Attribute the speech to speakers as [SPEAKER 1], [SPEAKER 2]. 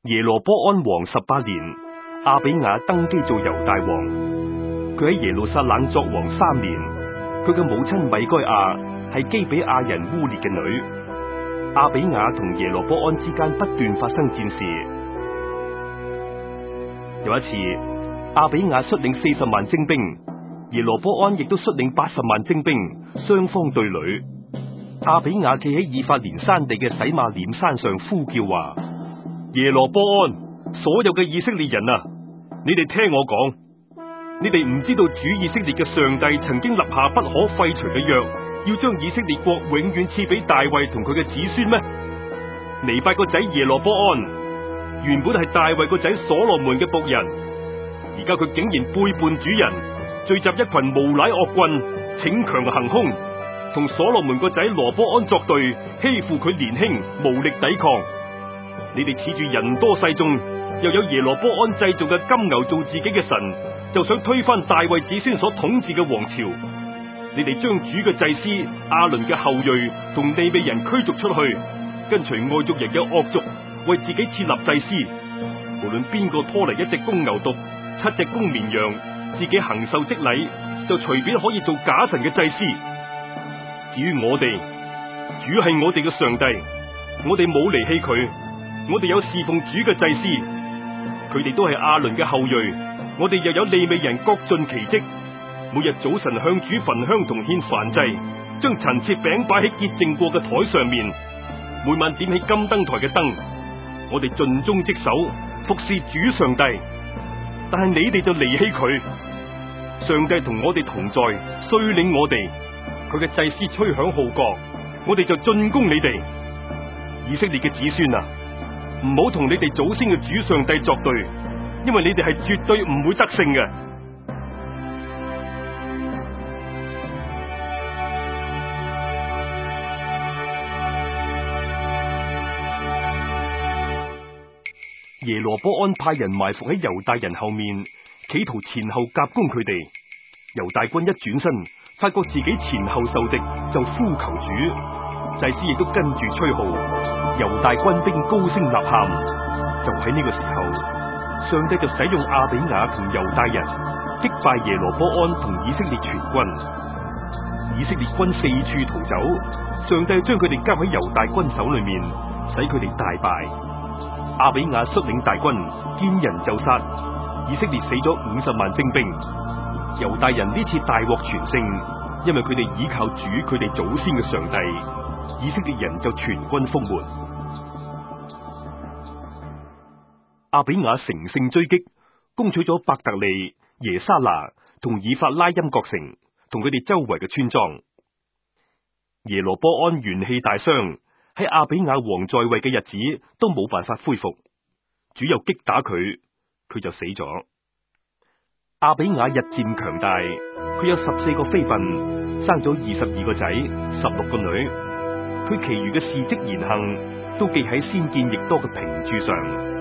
[SPEAKER 1] 耶羅波安王18年，亞比雅登基做猶大王。佢喺耶路撒冷作王3年。佢嘅母親米該亞係基比亞人烏列嘅女。亞比雅同耶羅波安之間不斷發生戰事。有一次，亞比雅率領40萬精兵，耶羅波安亦都率領80萬精兵，雙方對壘。亞比雅企喺以法蓮山地嘅洗馬臉山上呼叫話：耶羅波安，所有嘅以色列人啊，你哋聽我講，你哋唔知道主以色列嘅上帝曾經立下不可廢除嘅約，要將以色列國永遠賜俾大衛同佢嘅子孫咩？尼八個仔耶羅波安原本係大衛個仔所羅門嘅僕人，而家佢竟然背叛主人，聚集一群無賴惡棍，逞強行兇，同所羅門個仔羅波安作對，欺負佢年輕，無力抵抗。你哋恃住人多勢眾，又有耶羅波安製造嘅金牛做自己嘅神，就想推翻大衛子孫所統治嘅王朝。你哋將主嘅祭司亞倫嘅後裔同利未人驅逐出去，跟隨外族人嘅惡俗，為自己設立祭司。無論邊個拖嚟一隻公牛犢、7隻公綿羊，自己行受職禮，就隨便可以做假神嘅祭司。至於我哋，主係我哋嘅上帝，我哋冇離棄佢，我哋有侍奉主嘅祭司，佢哋都係亞倫嘅後裔，我哋又有利未人各盡其職。每日早晨向主焚香同獻燔祭，將陳設餅擺喺潔淨過嘅台上面，每晚點起金燈台嘅燈，我哋盡忠職守，服侍主上帝。但係你哋就離棄佢，上帝同我哋同在，率領我哋，佢嘅祭司吹響號角，我哋就進攻你哋。以色列嘅子孫啊，唔好同你哋祖先嘅主上帝作對，因為你哋係絕對唔會得勝嘅。耶羅波安派人埋伏喺猶大人後面，企圖前後夾攻佢哋。猶大軍一轉身，發覺自己前後受敵，就呼求主。祭司亦都跟住吹號，猶大軍兵高聲吶喊。就喺呢個時候，上帝就使用亞比雅同猶大人擊敗耶羅波安同以色列全軍。以色列軍四處逃走，上帝將佢哋交喺猶大軍手裏面，使佢哋大敗。亞比雅率領大軍見人就殺，以色列死咗50萬精兵。猶大人呢次大獲全勝，因為佢哋倚靠主佢哋祖先嘅上帝，以色列人就全軍覆沒。亞比雅乘勝追擊，攻取咗伯特利、耶沙拿同以法拉音各城，同佢哋周圍嘅村莊。耶羅波安元氣大傷，喺亞比雅王在位嘅日子都冇辦法恢復，主又擊打佢，佢就死咗。亞比雅日漸強大，佢有14個妃嬪，生咗22個仔，16個女。佢其餘嘅事蹟言行都記喺先見亦多嘅評注上。